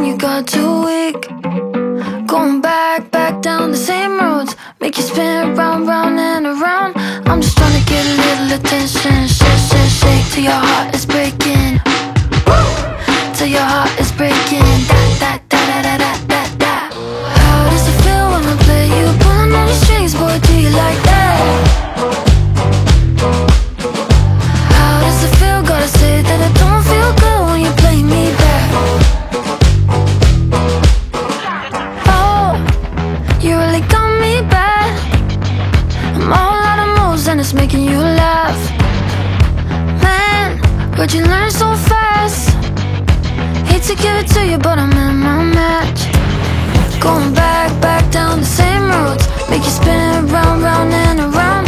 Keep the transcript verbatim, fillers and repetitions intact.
when you got too weak. Going back, back down the same roads, make you spin round, round and around. I'm just trying to get a little attention. Shake, shake, shake till your heart is breaking. Woo! Till your heart is breaking. Da, da, da, da, da, da, da, da. How does it feel when I play you? Pulling on the strings, boy, do you like that? How does it feel? Gotta say that I don't feel good when you play me back. Oh, you really got me bad. I'm all out of moves and it's making you laugh. Man, where'd you learn so fast? Hate to give it to you, but I'm in my match. Going back, back down the same roads, make you spin round, round and around.